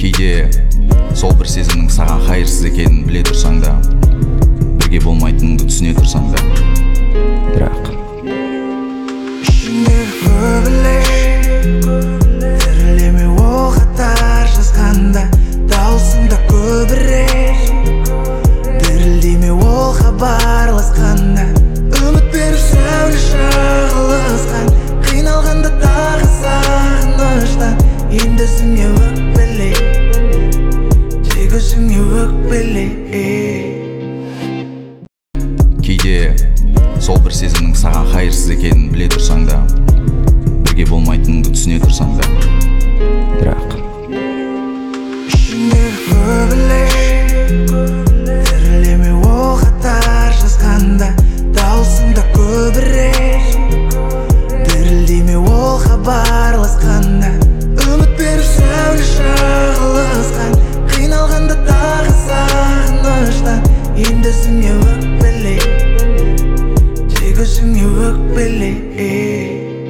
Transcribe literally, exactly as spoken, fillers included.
Кейде сол бір сезімнің саған қайырсыз екенін біле тұрсаң да, бірге болмайтыныңды түсіне тұрсаң да, бірақ ішіңдегі көбілек тірілеме ол қатар жазғанда, даусыңда көбірек дірілдеме ол хабарласқанда, үміт беріп сәуле шағылысқан, қиналғанда тағы сағыныштан, енді өзіңе өкпеле, тек өзіңе өкпеле. Кейде сол бір сезімнің саған қайырсыз екенін біле тұрсаң да, бірге болмайтыныңды түсіне тұрсаң да, бірақ ішіңдегі көбілек тірілеме ол қатар жазғанда, даусыңда көбірек дірілдеме ол хабарласқанда, үміт беріп сәуле шағылысқан, қиналғанда тағы сағыныштан, енді өзіңе өкпеле, тек өзіңе өкпеле.